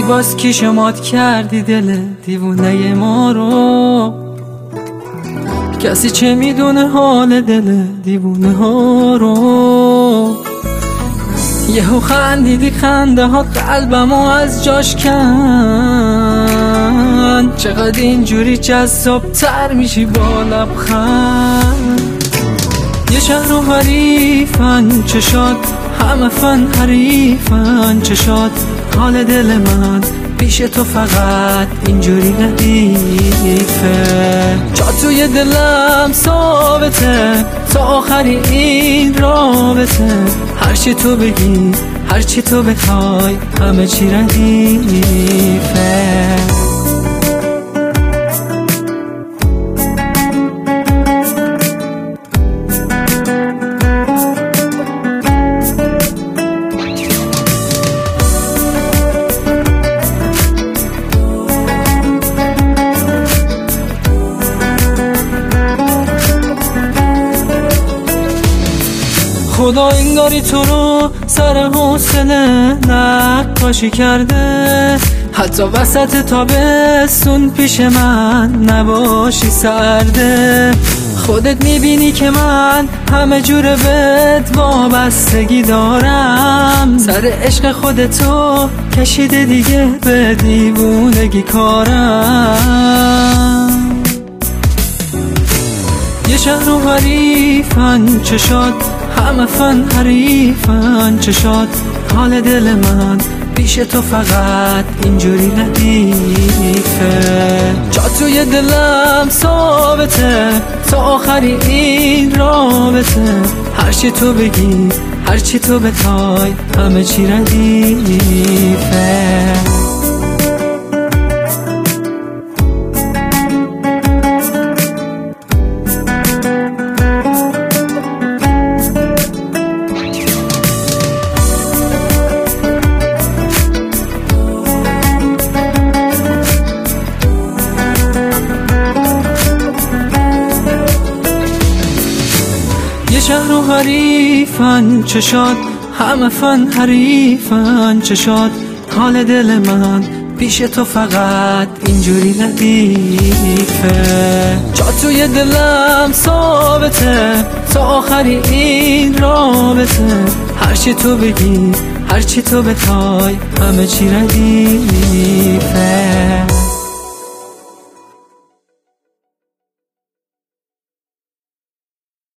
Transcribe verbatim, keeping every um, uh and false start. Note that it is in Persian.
باز کی شمات کردی دل دیوونه ما رو؟ کسی چه میدونه حال دل دیوونه ها رو؟ یهو خندیدی خنده ها قلبمو از جاش کن. چقدر اینجوری جذاب تر میشی با لبخند. یه شهر و حریفن چشات، همه فن حریفن چشات. حال دل من پیش تو فقط اینجوری ردیفه. جا توی دلم ثابته تا آخری این رابطه. هرچی تو بگی هرچی تو بخوای همه چی ردیفه. خدا انگاری تو رو سر حوصله نقاشی کرده. حتی وسط تابستون پیش من نباشی سرده. خودت میبینی که من همه جور بهت وابستگی دارم. سر عشق خودتو کشیده دیگه به دیوونگی کارم. یه شهر و حریفن چشات، همه فن حریفن چشات. حال دل من پیش تو فقط اینجوری ردیفه. جا توی دلم ثابته تا آخری این رابطه. هرچی تو بگی هرچی تو بخوای همه چی ردیفه. شهر و حریفن چشات، همه فن حریفن چشات. حال دل من پیش تو فقط اینجوری ردیفه. جا توی دلم ثابته تا آخری این رابطه. هرچی تو بگی هرچی تو بخوای همه چی ردیفه.